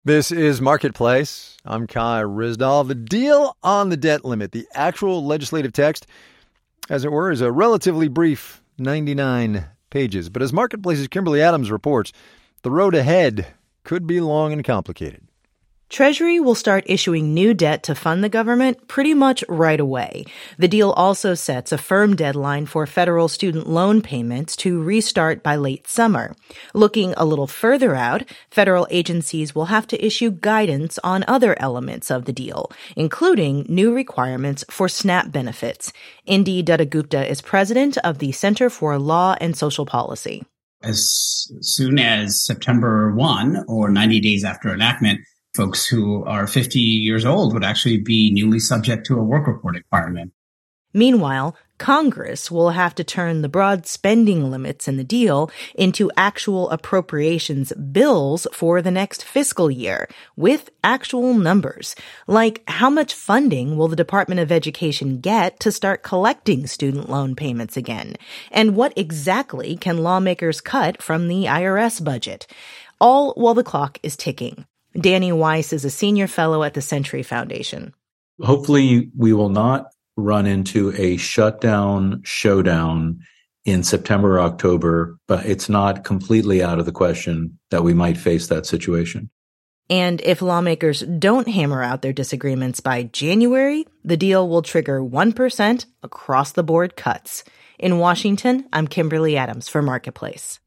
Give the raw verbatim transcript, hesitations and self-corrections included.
This is Marketplace. I'm Kai Ryssdal. The deal on the debt limit, the actual legislative text, as it were, is a relatively brief ninety-nine pages. But as Marketplace's Kimberly Adams reports, the road ahead could be long and complicated. Treasury will start issuing new debt to fund the government pretty much right away. The deal also sets a firm deadline for federal student loan payments to restart by late summer. Looking a little further out, federal agencies will have to issue guidance on other elements of the deal, including new requirements for SNAP benefits. Indi Dattagupta is president of the Center for Law and Social Policy. As soon as September first, or ninety days after enactment, folks who are fifty years old would actually be newly subject to a work report requirement. Meanwhile, Congress will have to turn the broad spending limits in the deal into actual appropriations bills for the next fiscal year, with actual numbers. Like, how much funding will the Department of Education get to start collecting student loan payments again? And what exactly can lawmakers cut from the I R S budget? All while the clock is ticking. Danny Weiss is a senior fellow at the Century Foundation. Hopefully we will not run into a shutdown showdown in September or October, but it's not completely out of the question that we might face that situation. And if lawmakers don't hammer out their disagreements by January, the deal will trigger one percent across-the-board cuts. In Washington, I'm Kimberly Adams for Marketplace.